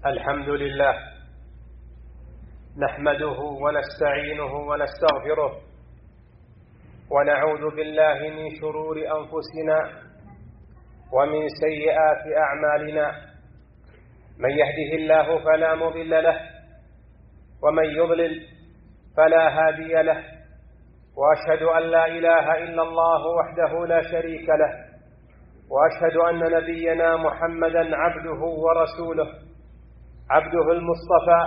الحمد لله نحمده ونستعينه ونستغفره ونعوذ بالله من شرور أنفسنا ومن سيئات أعمالنا. من يهده الله فلا مضل له ومن يضلل فلا هادي له، وأشهد أن لا إله إلا الله وحده لا شريك له، وأشهد أن نبينا محمدا عبده ورسوله، عبده المصطفى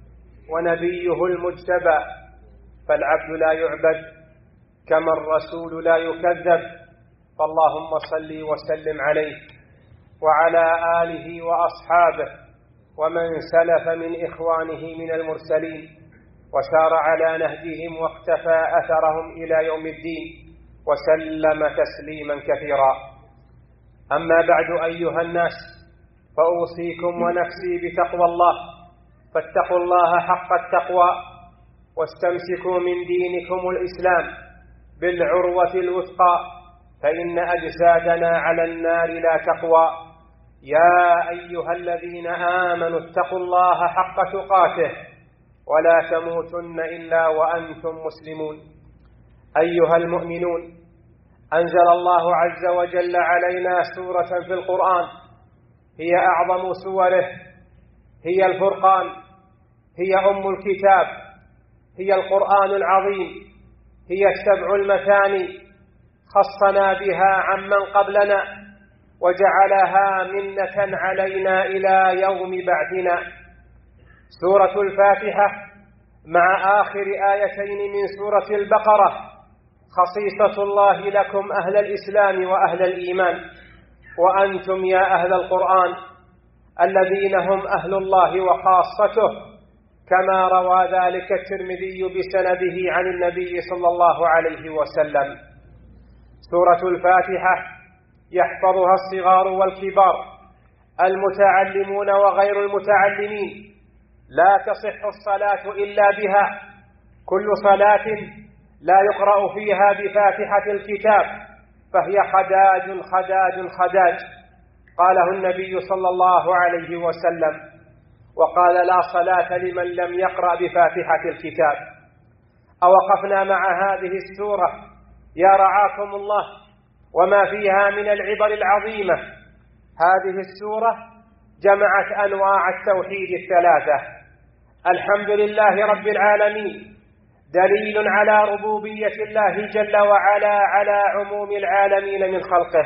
ونبيه المجتبى. فالعبد لا يعبد كما الرسول لا يكذب، فاللهم صل وسلم عليه وعلى آله وأصحابه ومن سلف من إخوانه من المرسلين وسار على نهجهم واقتفى أثرهم إلى يوم الدين وسلم تسليما كثيرا. أما بعد أيها الناس، فأوصيكم ونفسي بتقوى الله، فاتقوا الله حق التقوى واستمسكوا من دينكم الإسلام بالعروة الوثقى، فإن أجسادنا على النار لا تقوى. يا أيها الذين آمنوا اتقوا الله حق تقاته ولا تموتن إلا وأنتم مسلمون. أيها المؤمنون، أنزل الله عز وجل علينا سورة في القرآن هي أعظم سوره، هي الفرقان، هي أم الكتاب، هي القرآن العظيم، هي السبع المثاني، خصنا بها عمن قبلنا وجعلها منة علينا إلى يوم بعثنا. سورة الفاتحة مع آخر آيتين من سورة البقرة خصيصة الله لكم أهل الإسلام وأهل الإيمان، وأنتم يا أهل القرآن الذين هم أهل الله وخاصته، كما روى ذلك الترمذي بسنده عن النبي صلى الله عليه وسلم. سورة الفاتحة يحفظها الصغار والكبار، المتعلمون وغير المتعلمين. لا تصح الصلاة إلا بها، كل صلاة لا يقرأ فيها بفاتحة الكتاب فهي خداج خداج خداج، قاله النبي صلى الله عليه وسلم، وقال لا صلاة لمن لم يقرأ بفاتحة الكتاب. أوقفنا مع هذه السورة يا رعاكم الله وما فيها من العبر العظيمة. هذه السورة جمعت أنواع التوحيد الثلاثة: الحمد لله رب العالمين، دليل على ربوبية الله جل وعلا على عموم العالمين من خلقه.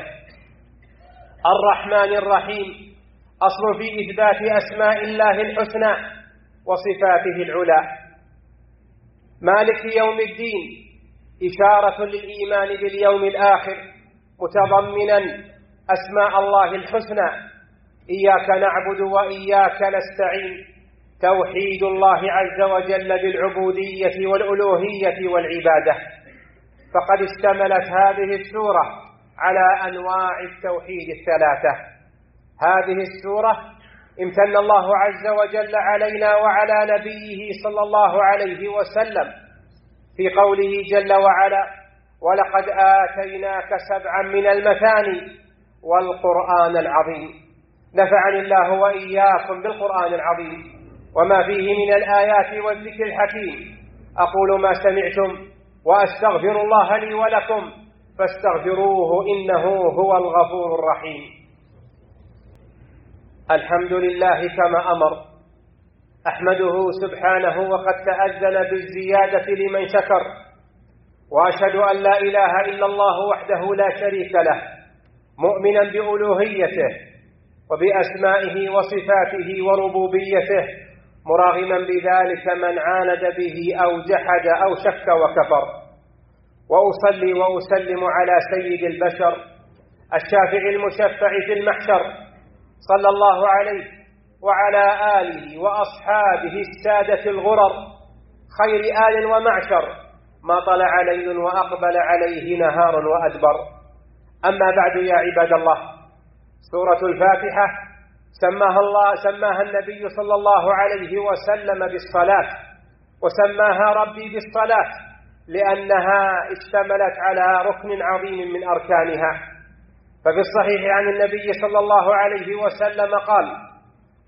الرحمن الرحيم، أصل في إثبات أسماء الله الحسنى وصفاته العلى. مالك يوم الدين، إشارة للإيمان باليوم الآخر متضمنا أسماء الله الحسنى: إياك نعبد وإياك نستعين، توحيد الله عز وجل بالعبودية والألوهية والعبادة. فقد اشتملت هذه السورة على أنواع التوحيد الثلاثة. هذه السورة امتن الله عز وجل علينا وعلى نبيه صلى الله عليه وسلم في قوله جل وعلا: ولقد آتيناك سبعا من المثاني والقرآن العظيم. نفعني الله وإياكم بالقرآن العظيم وما فيه من الآيات والذكر الحكيم. أقول ما سمعتم وأستغفر الله لي ولكم فاستغفروه إنه هو الغفور الرحيم. الحمد لله كما أمر، أحمده سبحانه وقد تأذن بالزيادة لمن شكر، وأشهد أن لا إله إلا الله وحده لا شريك له، مؤمنا بألوهيته وبأسمائه وصفاته وربوبيته، مراغما بذلك من عاند به أو جحد أو شك وكفر. وأصلي وأسلم على سيد البشر الشافع المشفع في المحشر، صلى الله عليه وعلى آله وأصحابه السادة الغرر، خير آل ومعشر، ما طلع ليل وأقبل عليه نهار وأدبر. أما بعد يا عباد الله، سورة الفاتحة سماها النبي صلى الله عليه وسلم بالصلاة، وسماها ربي بالصلاة لأنها اشتملت على ركن عظيم من أركانها. ففي الصحيح عن النبي صلى الله عليه وسلم قال: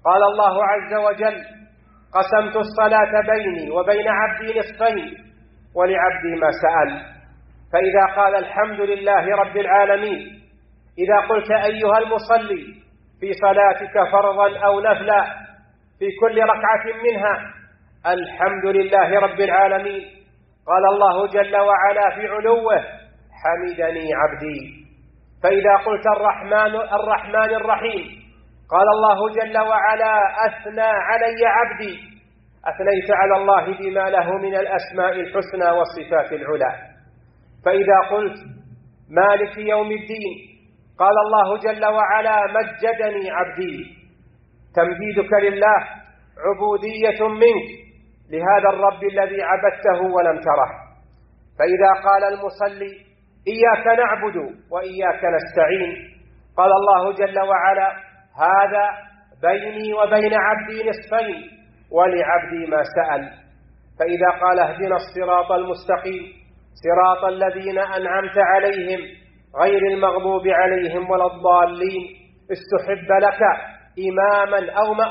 قال الله عز وجل: قسمت الصلاة بيني وبين عبدي نصفين ولعبدي ما سأل. فإذا قال الحمد لله رب العالمين، إذا قلت أيها المصلي في صلاتك فرضا أو نفلا في كل ركعة منها الحمد لله رب العالمين، قال الله جل وعلا في علوه: حمدني عبدي. فإذا قلت الرحمن الرحيم، قال الله جل وعلا: أثنى علي عبدي. أثنيت على الله بما له من الأسماء الحسنى والصفات العلى. فإذا قلت مالك يوم الدين، قال الله جل وعلا: مجدني عبدي. تمجيدك لله عبودية منك لهذا الرب الذي عبدته ولم تره. فإذا قال المصلي: إياك نعبد وإياك نستعين، قال الله جل وعلا: هذا بيني وبين عبدي نصفين ولعبدي ما سأل. فإذا قال: اهدنا الصراط المستقيم صراط الذين أنعمت عليهم غير المغضوب عليهم ولا الضالين، استحب لك إماما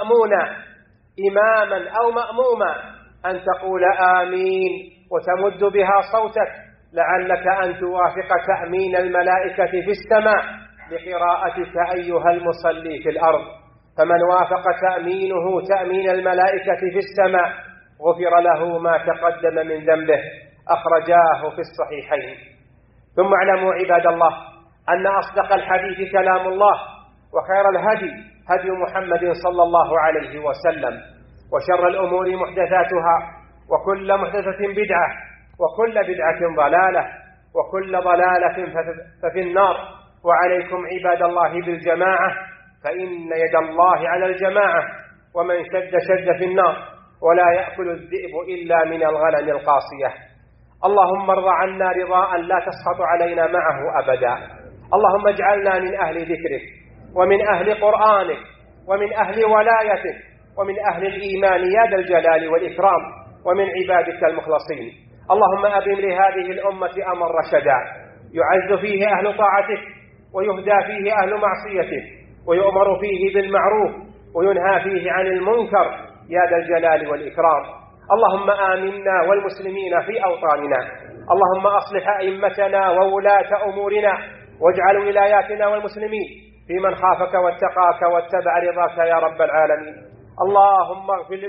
أو مأموما أن تقول آمين وتمد بها صوتك، لعلك أن توافق تأمين الملائكة في السماء لقراءتك أيها المصلي في الأرض. فمن وافق تأمينه تأمين الملائكة في السماء غفر له ما تقدم من ذنبه، أخرجاه في الصحيحين. ثم اعلموا عباد الله أن أصدق الحديث كلام الله، وخير الهدي هدي محمد صلى الله عليه وسلم، وشر الأمور محدثاتها، وكل محدثة بدعة، وكل بدعة ضلالة، وكل ضلالة ففي النار. وعليكم عباد الله بالجماعة، فإن يد الله على الجماعة، ومن شد في النار، ولا يأكل الذئب إلا من الغنم القاصية. اللهم ارض عنا رضاء لا تسخط علينا معه أبدا. اللهم اجعلنا من أهل ذكرك، ومن أهل قرآنك، ومن أهل ولايتك، ومن أهل الإيمان يا ذا الجلال والإكرام، ومن عبادك المخلصين. اللهم أبم لهذه الأمة أمر رشدا يعز فيه أهل طاعتك، ويهدى فيه أهل معصيتك، ويؤمر فيه بالمعروف وينهى فيه عن المنكر يا ذا الجلال والإكرام. اللهم آمنا والمسلمين في أوطاننا. اللهم أصلح أئمتنا وولاة أمورنا، واجعل ولاياتنا والمسلمين في من خافك واتقاك واتبع رضاك يا رب العالمين. اللهم اغفر